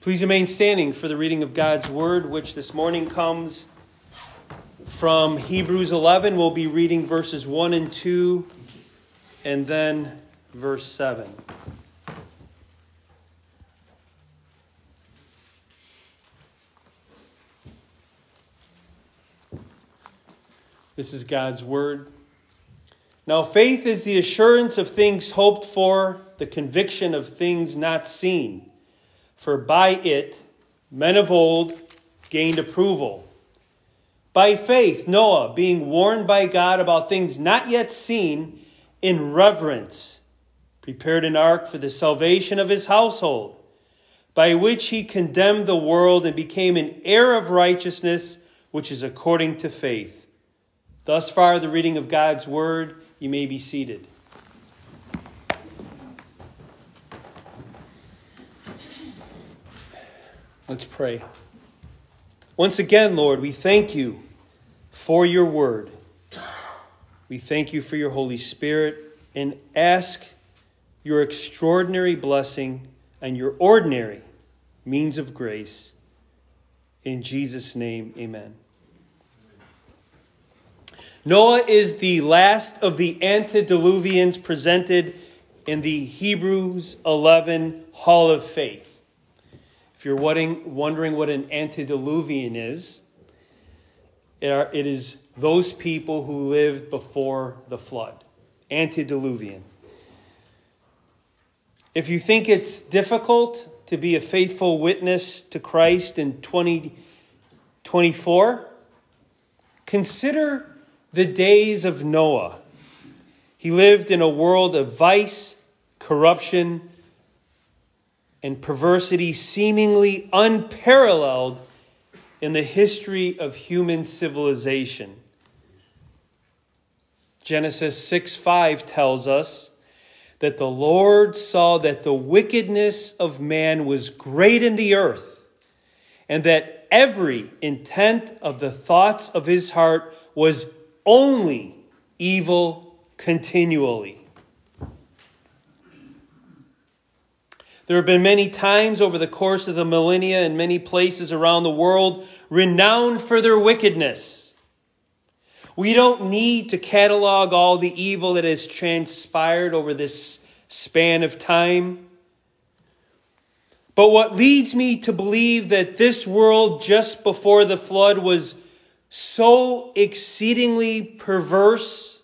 Please remain standing for the reading of God's Word, which this morning comes from Hebrews 11. We'll be reading verses 1 and 2, and then verse 7. This is God's Word. Now faith is the assurance of things hoped for, the conviction of things not seen. For by it men of old gained approval. By faith Noah, being warned by God about things not yet seen, in reverence prepared an ark for the salvation of his household, by which he condemned the world and became an heir of righteousness, which is according to faith. Thus far the reading of God's Word. You may be seated. Let's pray. Once again, Lord, we thank you for your word. We thank you for your Holy Spirit and ask your extraordinary blessing and your ordinary means of grace. In Jesus' name, amen. Noah is the last of the antediluvians presented in the Hebrews 11 Hall of Faith. If you're wondering what an antediluvian is, it is those people who lived before the flood. Antediluvian. If you think it's difficult to be a faithful witness to Christ in 2024, consider the days of Noah. He lived in a world of vice, corruption, and perversity seemingly unparalleled in the history of human civilization. Genesis 6:5 tells us that the Lord saw that the wickedness of man was great in the earth, and that every intent of the thoughts of his heart was only evil continually. There have been many times over the course of the millennia in many places around the world renowned for their wickedness. We don't need to catalog all the evil that has transpired over this span of time. But what leads me to believe that this world just before the flood was so exceedingly perverse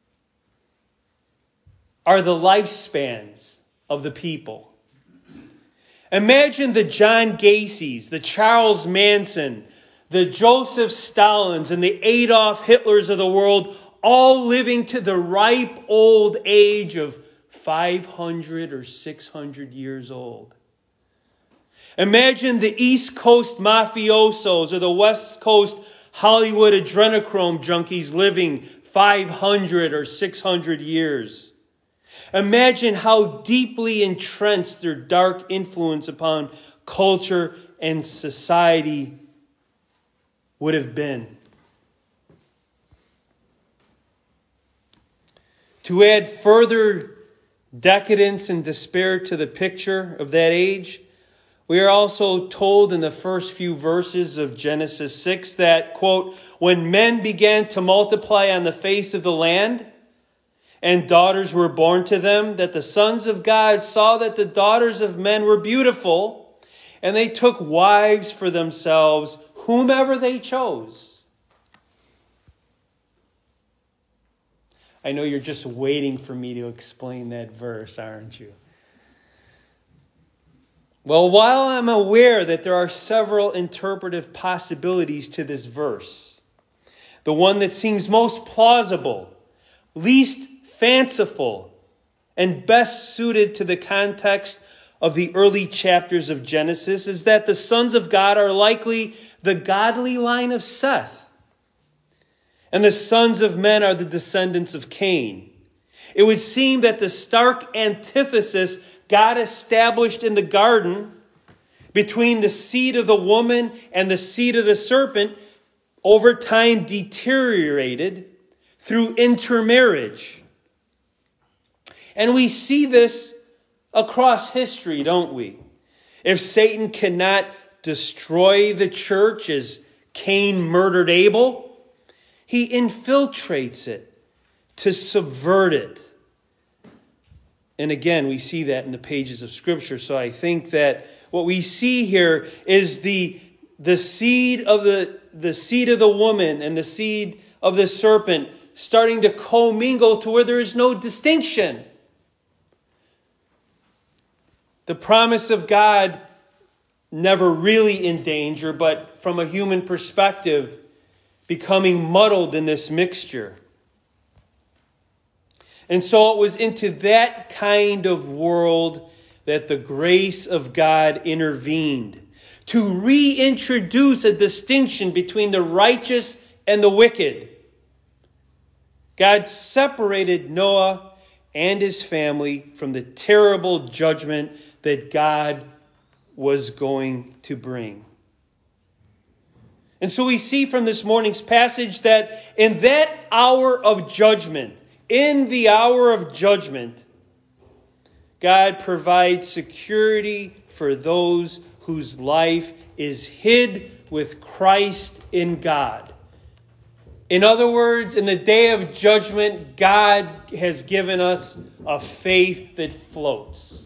are the lifespans of the people. Imagine the John Gacy's, the Charles Manson, the Joseph Stalins, and the Adolf Hitlers of the world all living to the ripe old age of 500 or 600 years old. Imagine the East Coast mafiosos or the West Coast Hollywood adrenochrome junkies living 500 or 600 years. Imagine how deeply entrenched their dark influence upon culture and society would have been. To add further decadence and despair to the picture of that age, we are also told in the first few verses of Genesis 6 that, quote, when men began to multiply on the face of the land, and daughters were born to them, that the sons of God saw that the daughters of men were beautiful, and they took wives for themselves, whomever they chose. I know you're just waiting for me to explain that verse, aren't you? Well, while I'm aware that there are several interpretive possibilities to this verse, the one that seems most plausible, least fanciful, and best suited to the context of the early chapters of Genesis is that the sons of God are likely the godly line of Seth, and the sons of men are the descendants of Cain. It would seem that the stark antithesis God established in the garden between the seed of the woman and the seed of the serpent over time deteriorated through intermarriage. And we see this across history, don't we? If Satan cannot destroy the church as Cain murdered Abel, he infiltrates it to subvert it. And again, we see that in the pages of Scripture. So I think that what we see here is the seed of the woman and the seed of the serpent starting to commingle to where there is no distinction. The promise of God never really in danger, but from a human perspective, becoming muddled in this mixture. And so it was into that kind of world that the grace of God intervened to reintroduce a distinction between the righteous and the wicked. God separated Noah and his family from the terrible judgment that God was going to bring. And so we see from this morning's passage that in that hour of judgment, in the hour of judgment, God provides security for those whose life is hid with Christ in God. In other words, in the day of judgment, God has given us a faith that floats.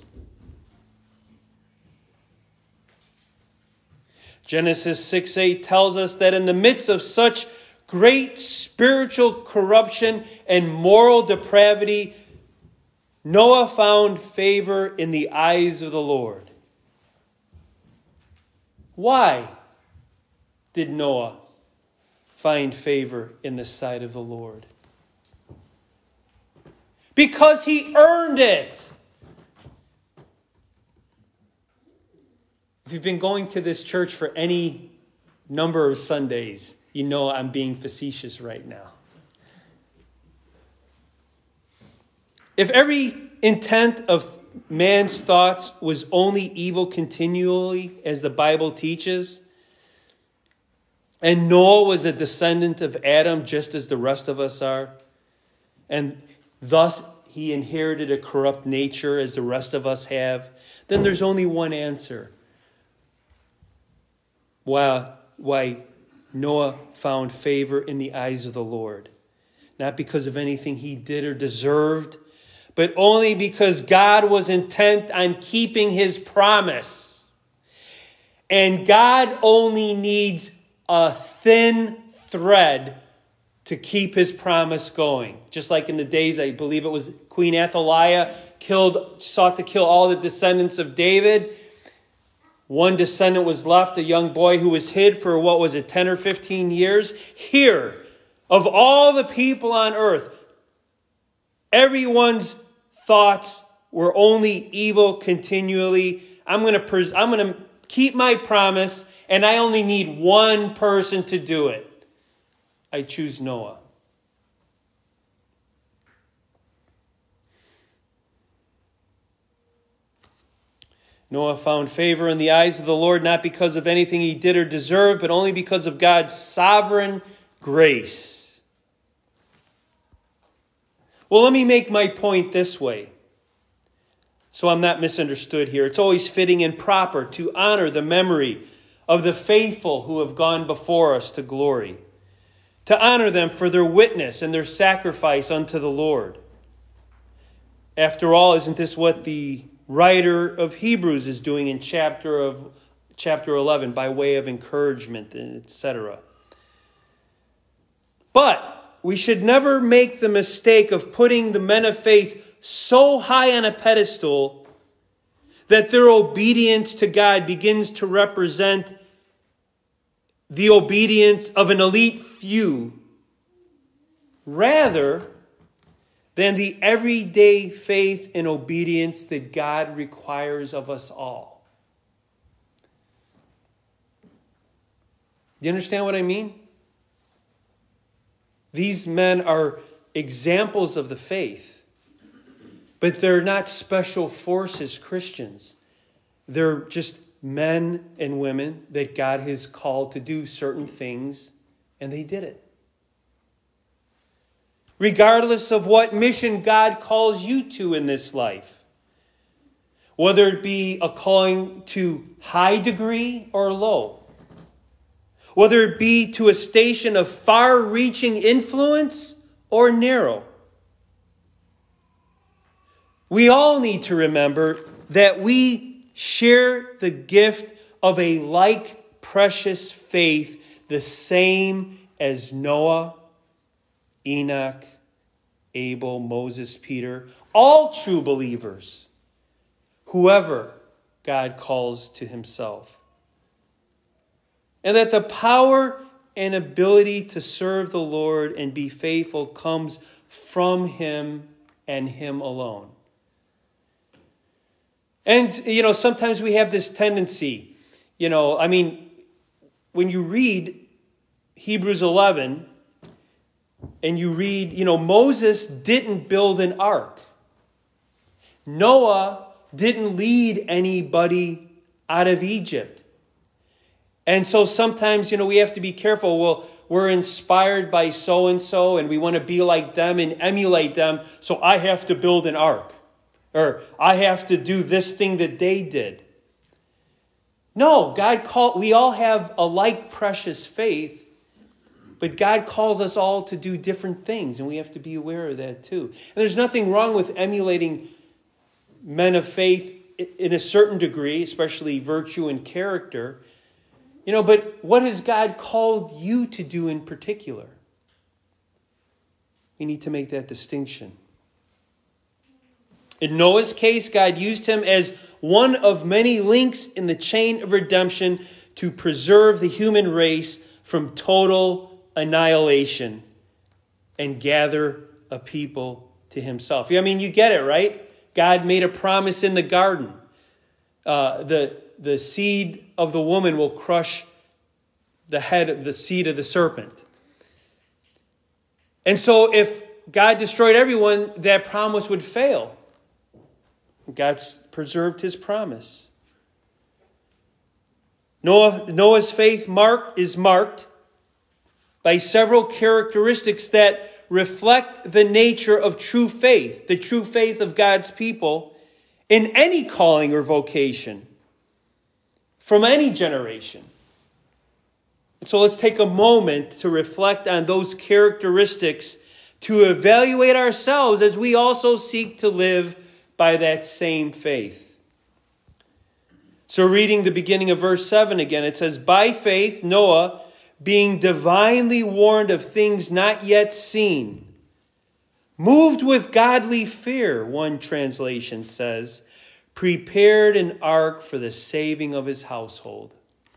Genesis 6:8 tells us that in the midst of such great spiritual corruption and moral depravity, Noah found favor in the eyes of the Lord. Why did Noah find favor in the sight of the Lord? Because he earned it. If you've been going to this church for any number of Sundays, you know I'm being facetious right now. If every intent of man's thoughts was only evil continually, as the Bible teaches, and Noah was a descendant of Adam just as the rest of us are, and thus he inherited a corrupt nature as the rest of us have, then there's only one answer. Why Noah found favor in the eyes of the Lord. Not because of anything he did or deserved, but only because God was intent on keeping his promise. And God only needs a thin thread to keep his promise going. Just like in the days, I believe it was Queen Athaliah sought to kill all the descendants of David. One descendant was left, a young boy who was hid for, 10 or 15 years? Here, of all the people on earth, everyone's thoughts were only evil continually. I'm going to keep my promise, and I only need one person to do it. I choose Noah. Noah found favor in the eyes of the Lord, not because of anything he did or deserved, but only because of God's sovereign grace. Well, let me make my point this way, so I'm not misunderstood here. It's always fitting and proper to honor the memory of the faithful who have gone before us to glory, to honor them for their witness and their sacrifice unto the Lord. After all, isn't this what the writer of Hebrews is doing in chapter 11 by way of encouragement, etc.? But we should never make the mistake of putting the men of faith so high on a pedestal that their obedience to God begins to represent the obedience of an elite few, rather than the everyday faith and obedience that God requires of us all. Do you understand what I mean? These men are examples of the faith, but they're not special forces Christians. They're just men and women that God has called to do certain things, and they did it. Regardless of what mission God calls you to in this life. whether it be a calling to high degree or low, whether it be to a station of far-reaching influence or narrow. We all need to remember that we share the gift of a like precious faith, the same as Noah, Enoch, Abel, Moses, Peter, all true believers, whoever God calls to himself. And that the power and ability to serve the Lord and be faithful comes from him and him alone. And, sometimes we have this tendency, when you read Hebrews 11 and you read, Moses didn't build an ark. Noah didn't lead anybody out of Egypt. And so sometimes, we have to be careful. Well, we're inspired by so-and-so and we want to be like them and emulate them. So I have to build an ark. Or I have to do this thing that they did. No, we all have a like precious faith, but God calls us all to do different things, and we have to be aware of that too. And there's nothing wrong with emulating men of faith in a certain degree, especially virtue and character. But what has God called you to do in particular? We need to make that distinction. In Noah's case, God used him as one of many links in the chain of redemption to preserve the human race from total annihilation and gather a people to himself. You get it, right? God made a promise in the garden. The seed of the woman will crush the head of the seed of the serpent. And so if God destroyed everyone, that promise would fail. God's preserved his promise. Noah's faith is marked by several characteristics that reflect the nature of true faith, the true faith of God's people in any calling or vocation from any generation. So let's take a moment to reflect on those characteristics to evaluate ourselves as we also seek to live by that same faith. So reading the beginning of verse 7 again, it says, "By faith Noah, being divinely warned of things not yet seen, moved with godly fear," one translation says, "prepared an ark for the saving of his household."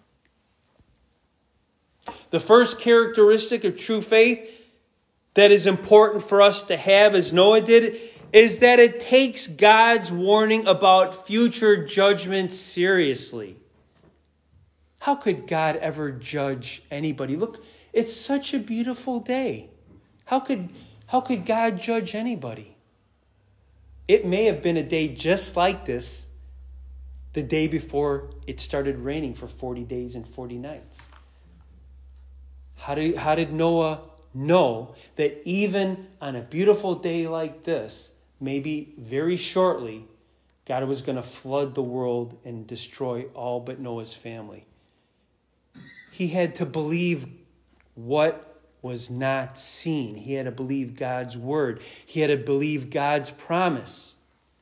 The first characteristic of true faith that is important for us to have, as Noah did, is that it takes God's warning about future judgment seriously. How could God ever judge anybody? Look, it's such a beautiful day. How could God judge anybody? It may have been a day just like this the day before it started raining for 40 days and 40 nights. How did Noah know that even on a beautiful day like this, maybe very shortly, God was going to flood the world and destroy all but Noah's family? He had to believe what was not seen. He had to believe God's word. He had to believe God's promise.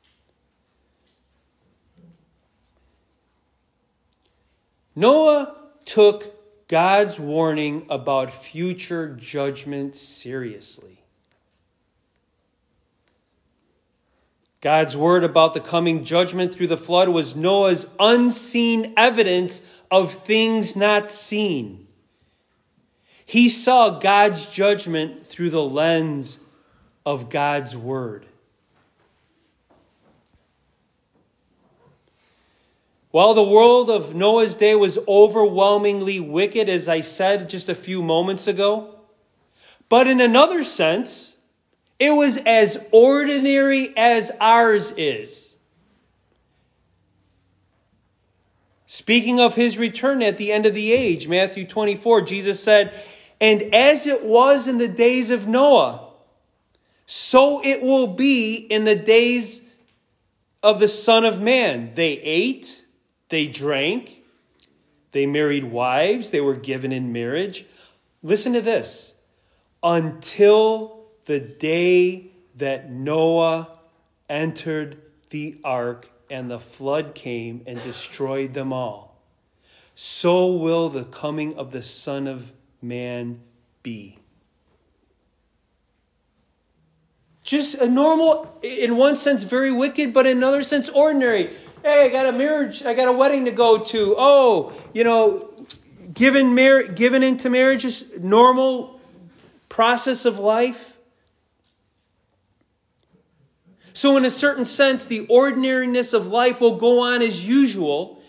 Noah took God's warning about future judgment seriously. God's word about the coming judgment through the flood was Noah's unseen evidence of things not seen. He saw God's judgment through the lens of God's word. While the world of Noah's day was overwhelmingly wicked, as I said just a few moments ago, but in another sense, it was as ordinary as ours is. Speaking of his return at the end of the age, Matthew 24, Jesus said, "And as it was in the days of Noah, so it will be in the days of the Son of Man. They ate, they drank, they married wives, they were given in marriage. Listen to this. Until the day that Noah entered the ark and the flood came and destroyed them all, so will the coming of the Son of Man be. Just a normal, in one sense, very wicked, but in another sense, ordinary. Hey, I got a marriage, I got a wedding to go to. Oh, given into marriage is normal process of life. So in a certain sense, the ordinariness of life will go on as usual,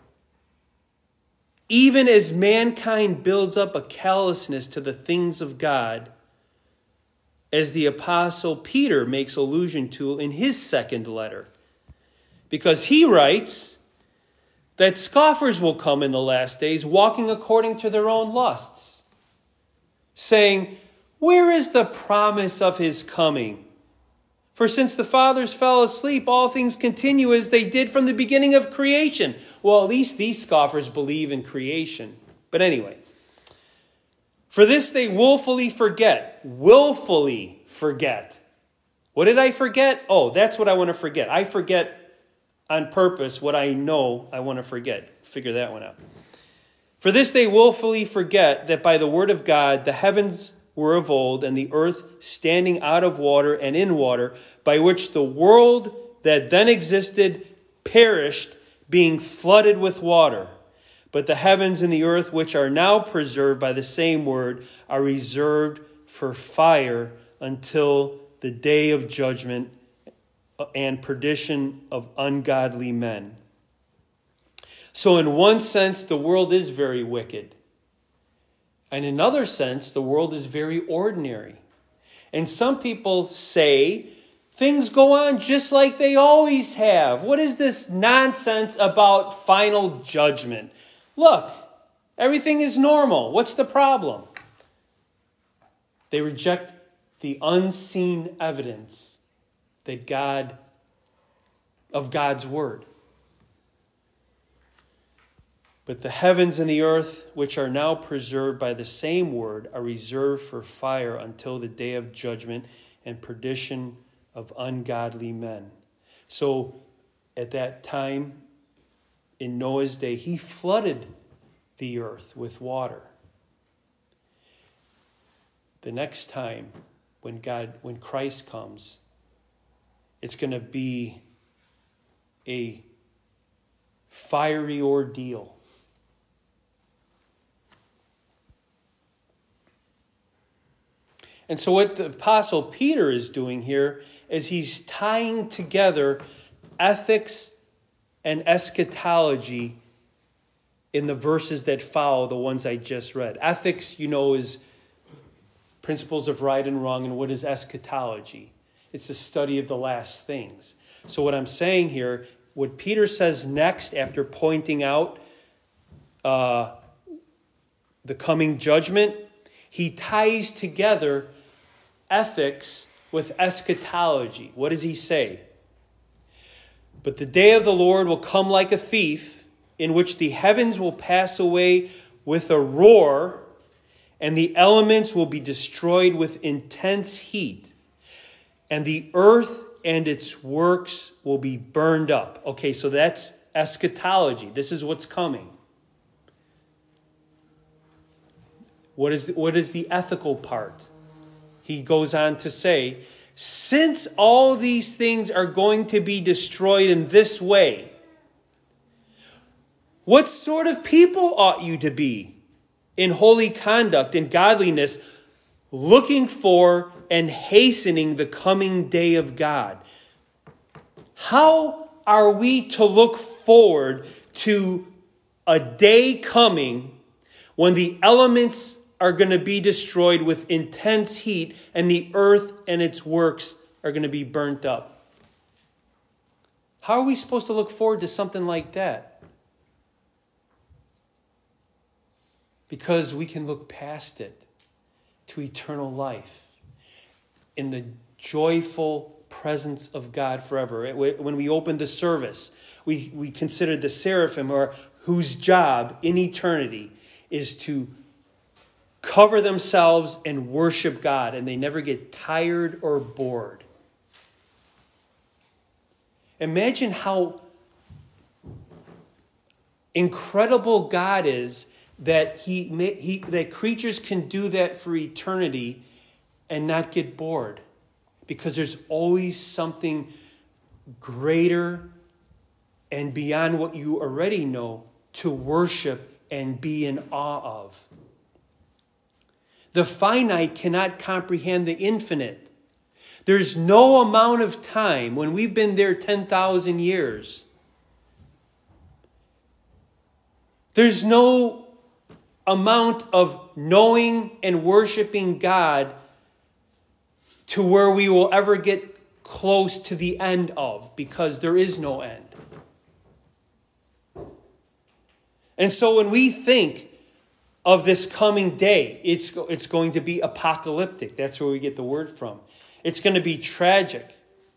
even as mankind builds up a callousness to the things of God, as the Apostle Peter makes allusion to in his second letter. Because he writes that scoffers will come in the last days, walking according to their own lusts, saying, "Where is the promise of his coming? For since the fathers fell asleep, all things continue as they did from the beginning of creation." Well, at least these scoffers believe in creation. But anyway, for this they willfully forget. Willfully forget. What did I forget? Oh, that's what I want to forget. I forget on purpose what I know I want to forget. Figure that one out. For this they willfully forget that by the word of God the heavens were of old, and the earth standing out of water and in water, by which the world that then existed perished, being flooded with water. But the heavens and the earth, which are now preserved by the same word, are reserved for fire until the day of judgment and perdition of ungodly men. So in one sense, the world is very wicked. And in another sense, the world is very ordinary. And some people say things go on just like they always have. What is this nonsense about final judgment? Look, everything is normal. What's the problem? They reject the unseen evidence of God's word. But the heavens and the earth, which are now preserved by the same word, are reserved for fire until the day of judgment and perdition of ungodly men. So at that time, in Noah's day, he flooded the earth with water. The next time, when Christ comes, it's going to be a fiery ordeal. And so what the Apostle Peter is doing here is he's tying together ethics and eschatology in the verses that follow the ones I just read. Ethics, is principles of right and wrong, and what is eschatology? It's the study of the last things. So what I'm saying here, what Peter says next after pointing out the coming judgment, he ties together ethics with eschatology. What does he say? But the day of the Lord will come like a thief, in which the heavens will pass away with a roar, and the elements will be destroyed with intense heat, and the earth and its works will be burned up. Okay, so that's eschatology. This is what's coming. What is the ethical part? He goes on to say, since all these things are going to be destroyed in this way, what sort of people ought you to be in holy conduct and godliness, looking for and hastening the coming day of God? How are we to look forward to a day coming when the elements are going to be destroyed with intense heat and the earth and its works are going to be burnt up? How are we supposed to look forward to something like that? Because we can look past it to eternal life in the joyful presence of God forever. When we opened the service, we considered the seraphim, or whose job in eternity is to cover themselves and worship God, and they never get tired or bored. Imagine how incredible God is that that creatures can do that for eternity and not get bored, because there's always something greater and beyond what you already know to worship and be in awe of. The finite cannot comprehend the infinite. There's no amount of time, when we've been there 10,000 years, there's no amount of knowing and worshiping God to where we will ever get close to the end of, because there is no end. And so when we think of this coming day, it's going to be apocalyptic. That's where we get the word from. It's going to be tragic.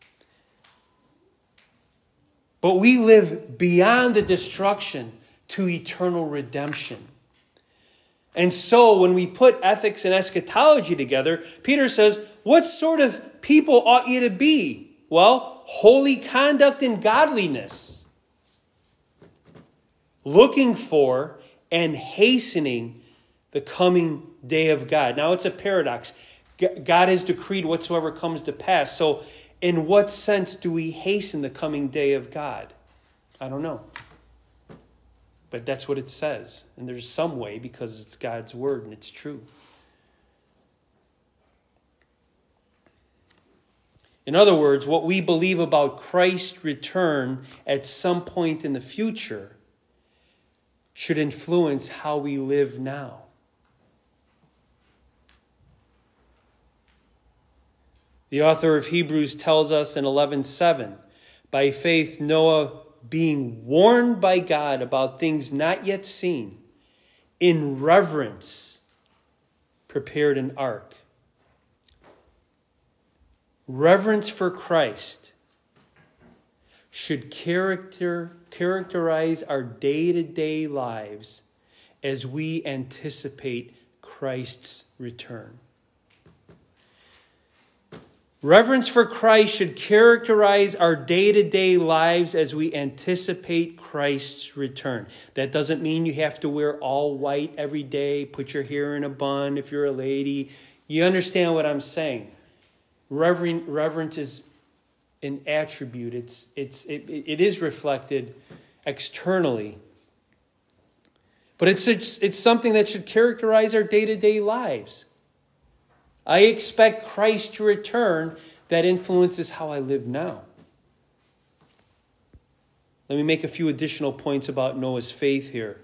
But we live beyond the destruction to eternal redemption. And so when we put ethics and eschatology together, Peter says, what sort of people ought you to be? Well, holy conduct and godliness, looking for and hastening the coming day of God. Now, it's a paradox. God has decreed whatsoever comes to pass. So in what sense do we hasten the coming day of God? I don't know. But that's what it says. And there's some way, because it's God's word and it's true. In other words, what we believe about Christ's return at some point in the future should influence how we live now. The author of Hebrews tells us in 11:7, by faith Noah, being warned by God about things not yet seen, in reverence prepared an ark. Reverence for Christ should characterize our day-to-day lives as we anticipate Christ's return. Reverence for Christ should characterize our day-to-day lives as we anticipate Christ's return. That doesn't mean you have to wear all white every day, put your hair in a bun if you're a lady. You understand what I'm saying? Reverence is an attribute. It is reflected externally. But it's something that should characterize our day-to-day lives. I expect Christ to return. That influences how I live now. Let me make a few additional points about Noah's faith here.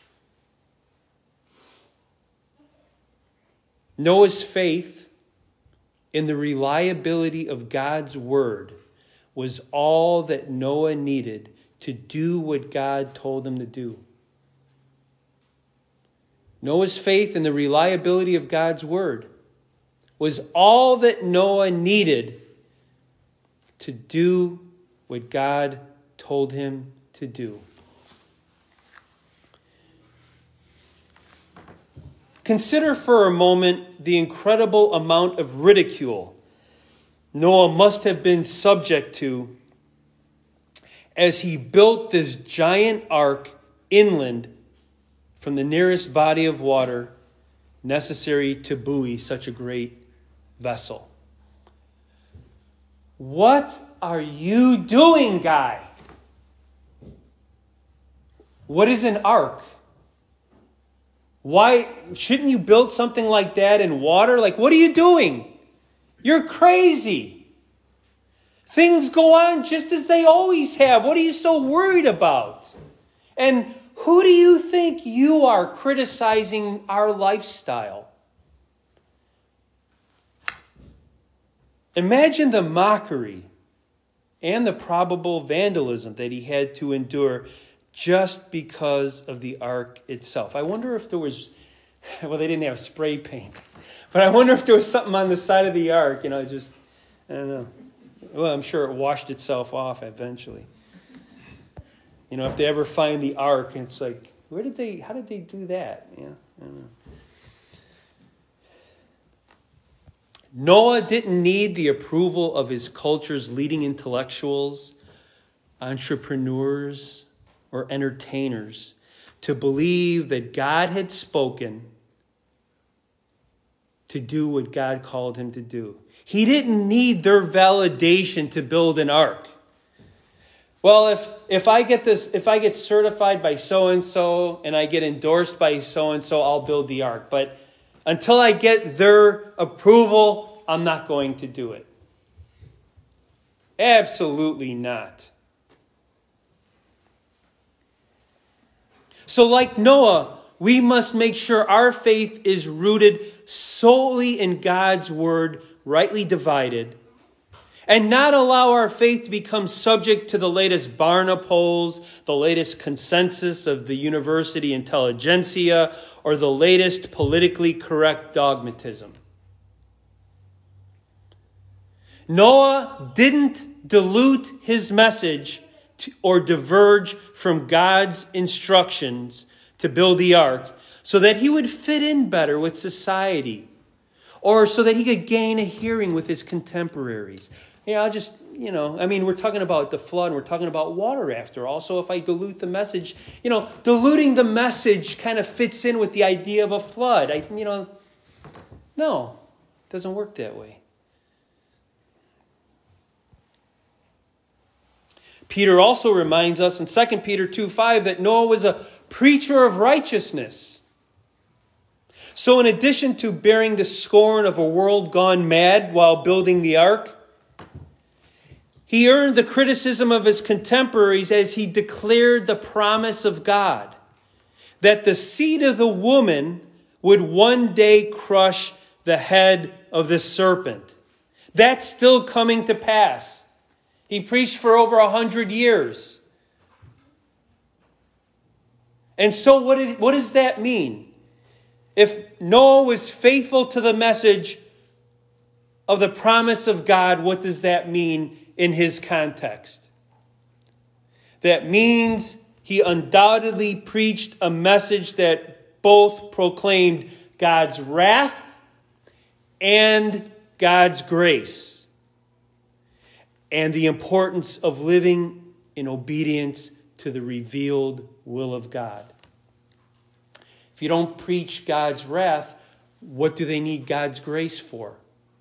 Noah's faith in the reliability of God's word was all that Noah needed to do what God told him to do. Noah's faith in the reliability of God's word was all that Noah needed to do what God told him to do. Consider for a moment the incredible amount of ridicule Noah must have been subject to as he built this giant ark inland from the nearest body of water necessary to buoy such a great vessel. What are you doing, guy? What is an ark? Why shouldn't you build something like that in water? Like, what are you doing? You're crazy. Things go on just as they always have. What are you so worried about? And who do you think you are criticizing our lifestyle? Imagine the mockery and the probable vandalism that he had to endure just because of the ark itself. I wonder if there was, well, they didn't have spray paint, but I wonder if there was something on the side of the ark, I don't know. Well, I'm sure it washed itself off eventually. You know, if they ever find the ark, and it's like, how did they do that? Yeah, I don't know. Noah didn't need the approval of his culture's leading intellectuals, entrepreneurs, or entertainers to believe that God had spoken to do what God called him to do. He didn't need their validation to build an ark. Well, if I get certified by so-and-so and I get endorsed by so-and-so, I'll build the ark. But until I get their approval, I'm not going to do it. Absolutely not. So like Noah, we must make sure our faith is rooted solely in God's word, rightly divided, and not allow our faith to become subject to the latest Barna polls, the latest consensus of the university intelligentsia, or the latest politically correct dogmatism. Noah didn't dilute his message or diverge from God's instructions to build the ark so that he would fit in better with society, or so that he could gain a hearing with his contemporaries. We're talking about the flood, and we're talking about water after all. So if I dilute the message, diluting the message kind of fits in with the idea of a flood. No, it doesn't work that way. Peter also reminds us in 2 Peter 2:5 that Noah was a preacher of righteousness. So in addition to bearing the scorn of a world gone mad while building the ark, he earned the criticism of his contemporaries as he declared the promise of God that the seed of the woman would one day crush the head of the serpent. That's still coming to pass. He preached for over 100 years. And so what does that mean? If Noah was faithful to the message of the promise of God, what does that mean in his context? That means he undoubtedly preached a message that both proclaimed God's wrath and God's grace, and the importance of living in obedience to the revealed will of God. If you don't preach God's wrath, what do they need God's grace for?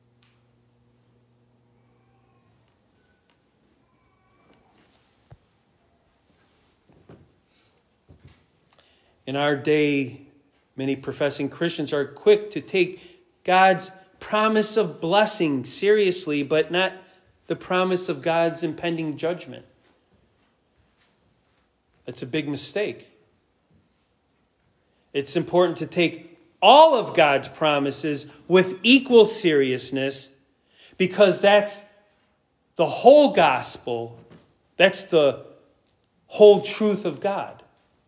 In our day, many professing Christians are quick to take God's promise of blessing seriously, but not the promise of God's impending judgment. That's a big mistake. It's important to take all of God's promises with equal seriousness, because that's the whole gospel. That's the whole truth of God.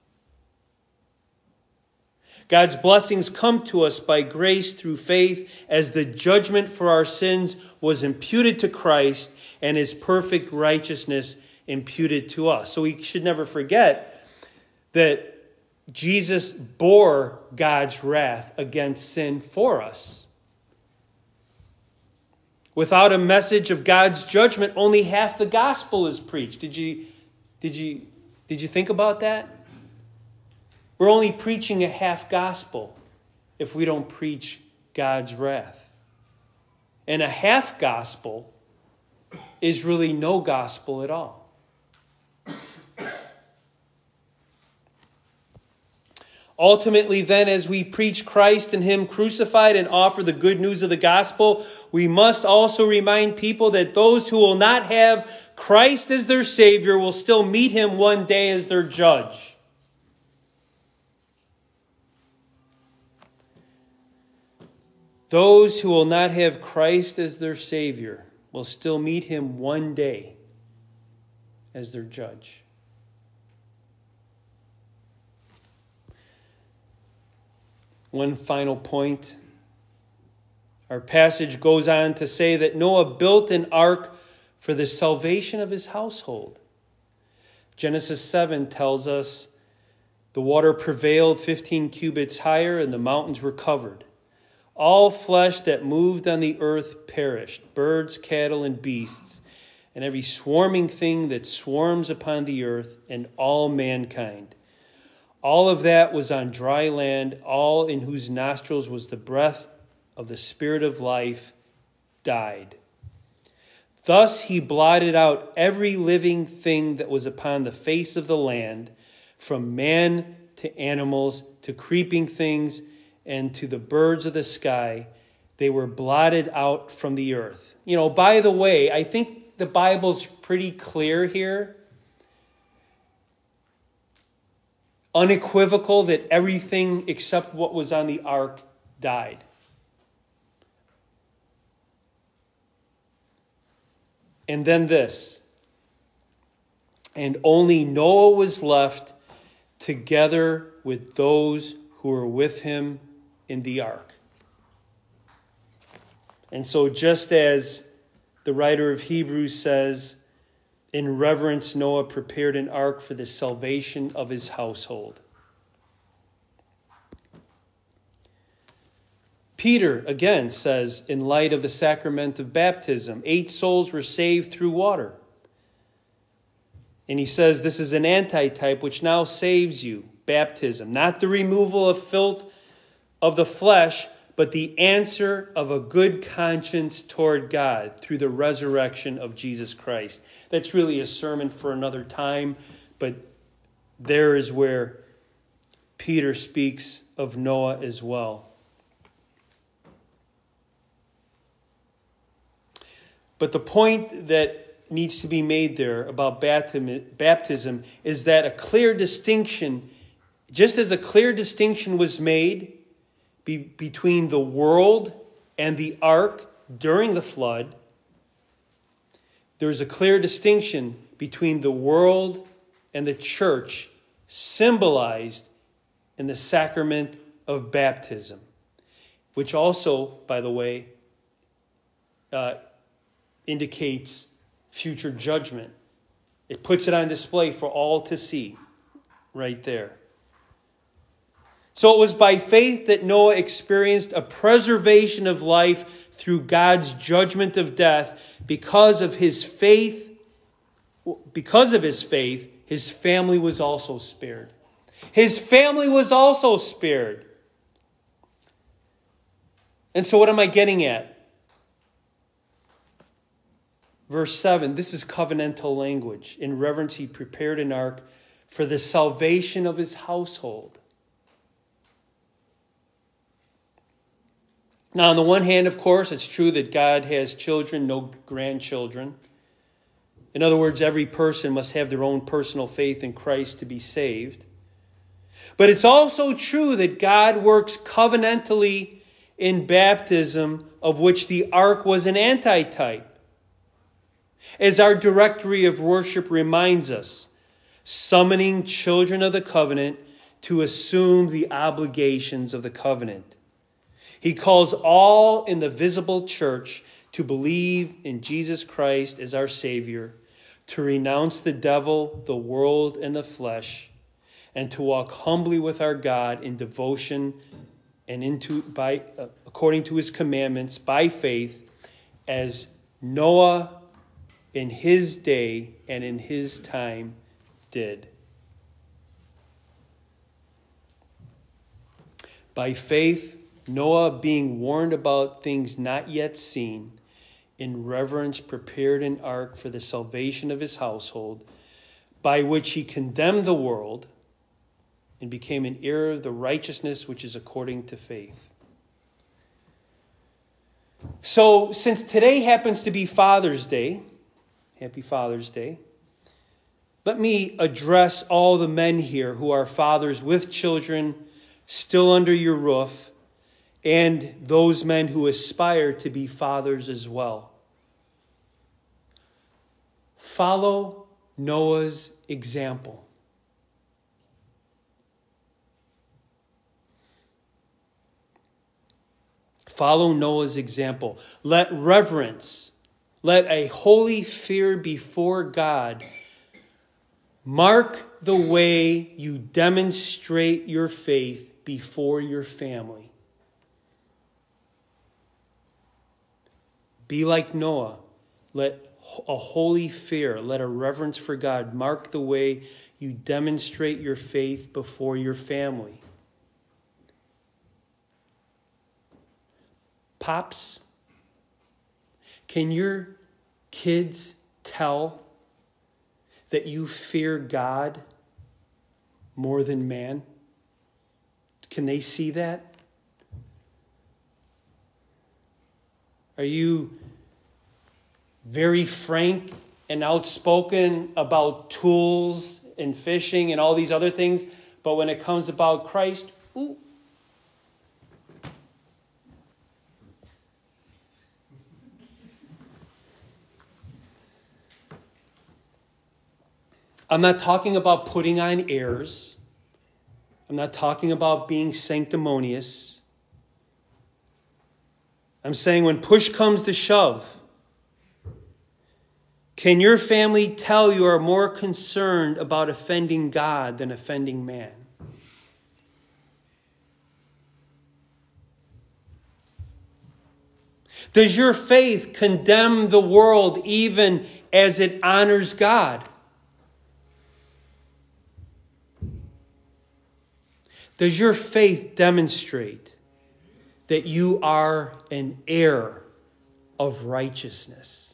God's blessings come to us by grace through faith, as the judgment for our sins was imputed to Christ and his perfect righteousness imputed to us. So we should never forget that Jesus bore God's wrath against sin for us. Without a message of God's judgment, only half the gospel is preached. Did you think about that? We're only preaching a half gospel if we don't preach God's wrath. And a half gospel is really no gospel at all. Ultimately, then, as we preach Christ and him crucified and offer the good news of the gospel, we must also remind people that those who will not have Christ as their Savior will still meet him one day as their judge. Those who will not have Christ as their Savior will still meet him one day as their judge. One final point. Our passage goes on to say that Noah built an ark for the salvation of his household. Genesis 7 tells us the water prevailed 15 cubits higher and the mountains were covered. All flesh that moved on the earth perished, birds, cattle, and beasts, and every swarming thing that swarms upon the earth, and all mankind. All of that was on dry land, all in whose nostrils was the breath of the Spirit of life died. Thus he blotted out every living thing that was upon the face of the land, from man to animals to creeping things and to the birds of the sky. They were blotted out from the earth. By the way, I think the Bible's pretty clear here. Unequivocal that everything except what was on the ark died. And then this. And only Noah was left together with those who were with him in the ark. And so just as the writer of Hebrews says, in reverence Noah prepared an ark for the salvation of his household. Peter again says, in light of the sacrament of baptism, 8 souls were saved through water. And he says this is an antitype which now saves you, baptism. Not the removal of filth of the flesh, but the answer of a good conscience toward God through the resurrection of Jesus Christ. That's really a sermon for another time, but there is where Peter speaks of Noah as well. But the point that needs to be made there about baptism is that a clear distinction, just as a clear distinction was made between the world and the ark during the flood, there's a clear distinction between the world and the church symbolized in the sacrament of baptism, which also, by the way, indicates future judgment. It puts it on display for all to see right there. So it was by faith that Noah experienced a preservation of life through God's judgment of death. Because of his faith, his family was also spared. His family was also spared. And so what am I getting at? Verse 7, this is covenantal language. In reverence, he prepared an ark for the salvation of his household. Now, on the one hand, of course, it's true that God has children, no grandchildren. In other words, every person must have their own personal faith in Christ to be saved. But it's also true that God works covenantally in baptism, of which the ark was an antitype. As our directory of worship reminds us, summoning children of the covenant to assume the obligations of the covenant. He calls all in the visible church to believe in Jesus Christ as our Savior, to renounce the devil, the world, and the flesh, and to walk humbly with our God in devotion and according to his commandments by faith, as Noah in his day and in his time did. By faith, Noah, being warned about things not yet seen, in reverence prepared an ark for the salvation of his household, by which he condemned the world and became an heir of the righteousness which is according to faith. So, since today happens to be Father's Day, happy Father's Day, let me address all the men here who are fathers with children still under your roof, and those men who aspire to be fathers as well. Follow Noah's example. Follow Noah's example. Let reverence Let a holy fear before God mark the way you demonstrate your faith before your family. Be like Noah. Let a holy fear, let a reverence for God mark the way you demonstrate your faith before your family. Pops, can your kids tell that you fear God more than man? Can they see that? Are you very frank and outspoken about tools and fishing and all these other things, but when it comes about Christ, ooh. I'm not talking about putting on airs. I'm not talking about being sanctimonious. I'm saying when push comes to shove, can your family tell you are more concerned about offending God than offending man? Does your faith condemn the world even as it honors God? Does your faith demonstrate that you are an heir of righteousness?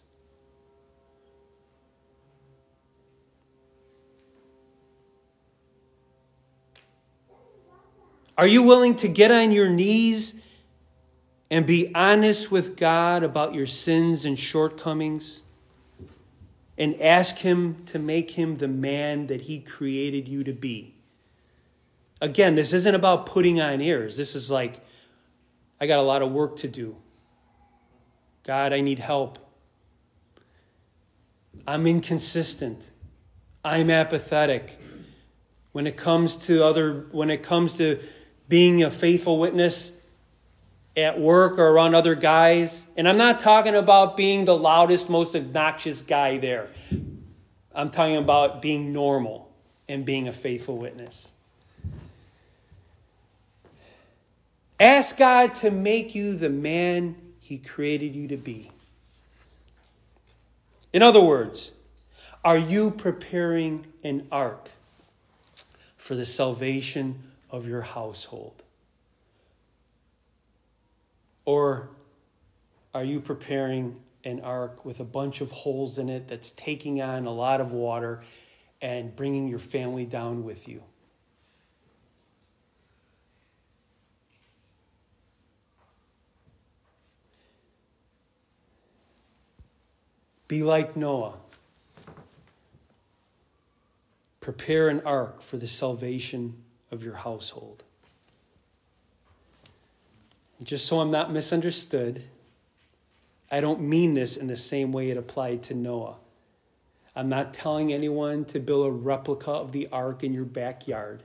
Are you willing to get on your knees and be honest with God about your sins and shortcomings and ask Him to make Him the man that He created you to be? Again, this isn't about putting on airs. This is like, I got a lot of work to do. God, I need help. I'm inconsistent. I'm apathetic. When it comes to being a faithful witness at work or around other guys, and I'm not talking about being the loudest, most obnoxious guy there. I'm talking about being normal and being a faithful witness. Ask God to make you the man He created you to be. In other words, are you preparing an ark for the salvation of your household? Or are you preparing an ark with a bunch of holes in it that's taking on a lot of water and bringing your family down with you? Be like Noah. Prepare an ark for the salvation of your household. Just so I'm not misunderstood, I don't mean this in the same way it applied to Noah. I'm not telling anyone to build a replica of the ark in your backyard.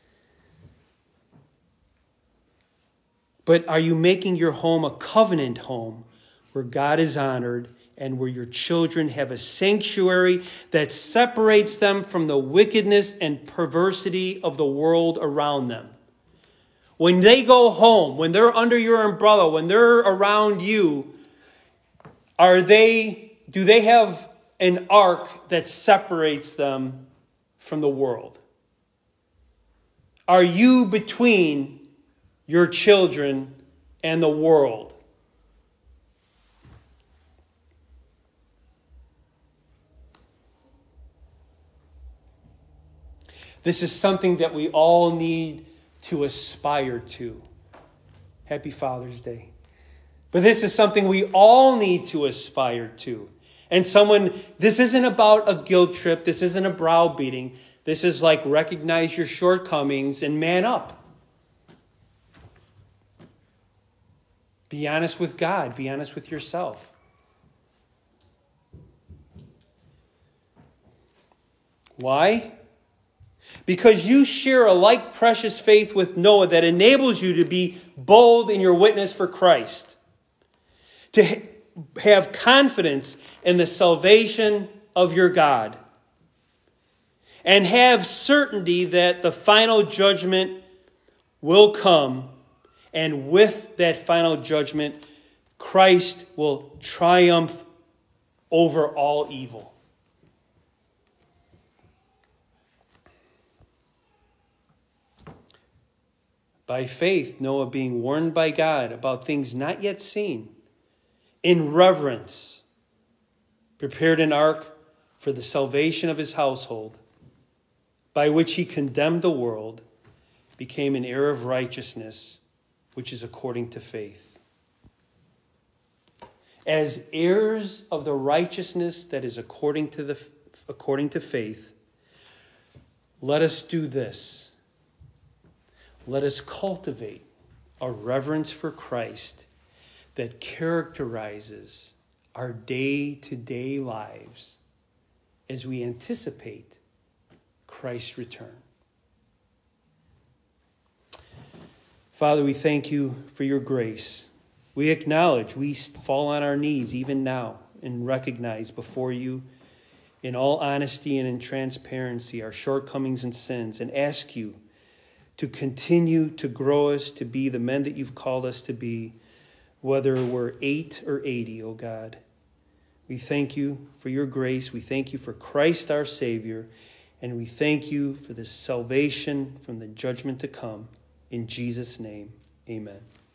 But are you making your home a covenant home where God is honored and where your children have a sanctuary that separates them from the wickedness and perversity of the world around them? When they go home, when they're under your umbrella, when they're around you, do they have an ark that separates them from the world? Are you between your children and the world? This is something that we all need to aspire to. Happy Father's Day. But this is something we all need to aspire to. And this isn't about a guilt trip. This isn't a browbeating. This is like recognize your shortcomings and man up. Be honest with God. Be honest with yourself. Why? Because you share a like precious faith with Noah that enables you to be bold in your witness for Christ. have confidence in the salvation of your God. And have certainty that the final judgment will come. And with that final judgment, Christ will triumph over all evil. By faith, Noah, being warned by God about things not yet seen, in reverence, prepared an ark for the salvation of his household, by which he condemned the world, became an heir of righteousness, which is according to faith. As heirs of the righteousness that is according to faith, let us do this. Let us cultivate a reverence for Christ that characterizes our day-to-day lives as we anticipate Christ's return. Father, we thank you for your grace. We acknowledge we fall on our knees even now and recognize before you in all honesty and in transparency our shortcomings and sins, and ask you to continue to grow us to be the men that you've called us to be, whether we're 8 or 80, O God. We thank you for your grace. We thank you for Christ our Savior. And we thank you for the salvation from the judgment to come. In Jesus' name, amen.